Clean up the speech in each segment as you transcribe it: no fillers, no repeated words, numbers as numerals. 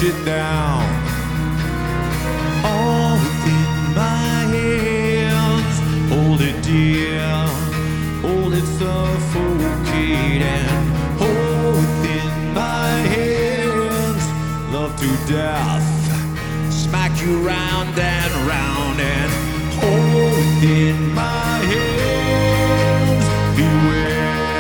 crush it down. All within my hands, hold it dear, hold it suffocating. Hold within my hands, love to death, smack you round and round, and hold within my hands, beware.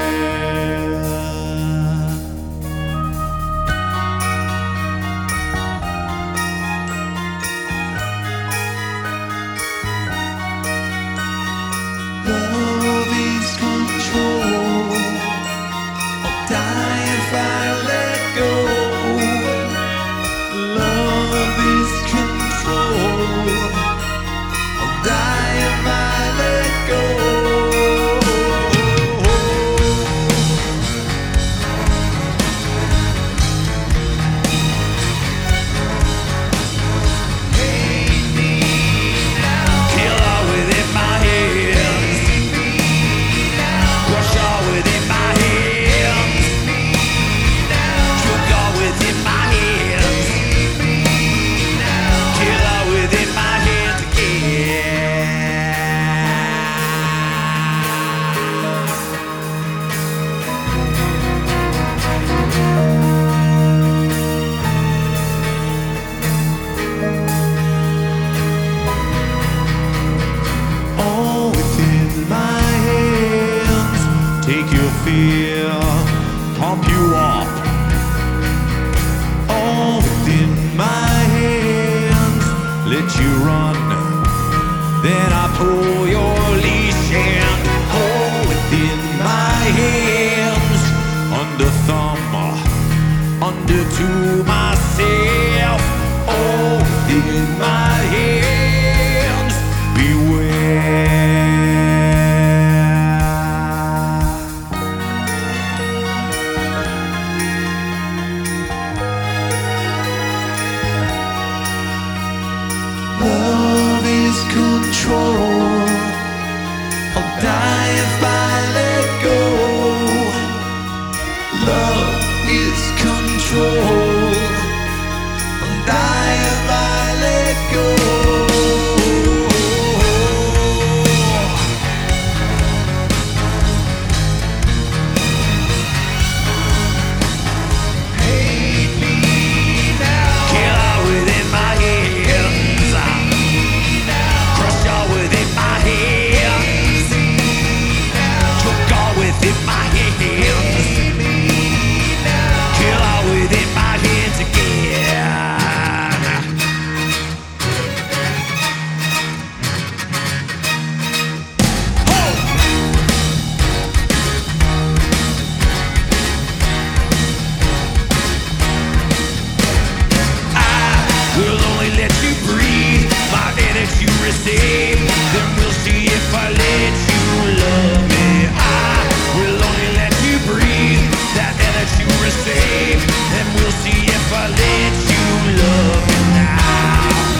Love is control, I'll die if I let go. Love is control, I'll die if I let go. Hate me now, kill all within my hands, crush all within my hands, choke all within my hands, kill all within my hands again. All within my hands, take your fear, pump you up. All within my hands, let you run. Then I pull your leash and hold within my hands, under thumb, under to myself. All within my hands, beware. Love is control, I'll die if I let go. Love is control, I'll die if I let go. Hate me now, kill all within my hands, crush all within my hands, choke all within my hands, kill all within my hands again. We'll only let you breathe my air that you receive. Then we'll see if I let you love me. I will only let you breathe that air that you receive. Then we'll see if I let you love me now.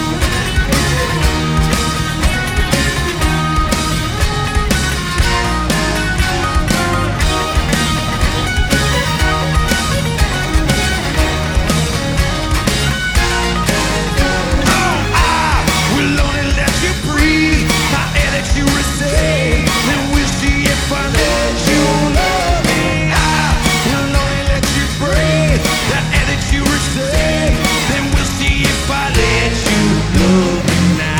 We'll only let you breathe my air that you receive. Then we'll see if I let you love me. I will only let you breathe that air that you receive. Then we'll see if I let you love me now.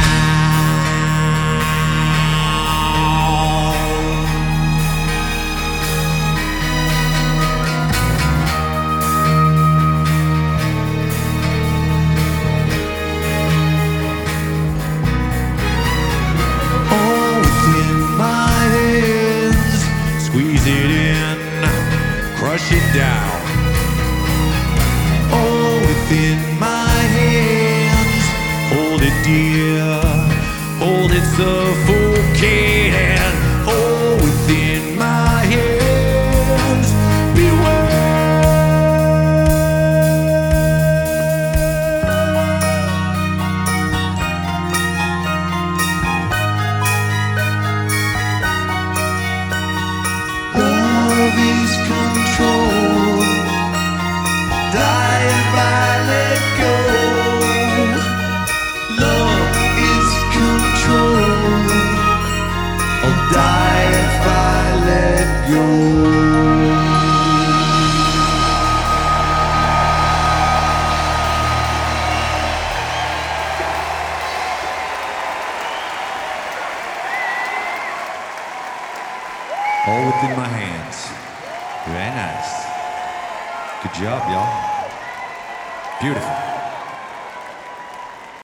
All within my hands, squeeze it in, crush it down. All within my hands, hold it dear, hold it suffocating. All within my hands, beware. Love is control, die if I let go. you. All within my hands. Very nice. Good job, y'all. Beautiful.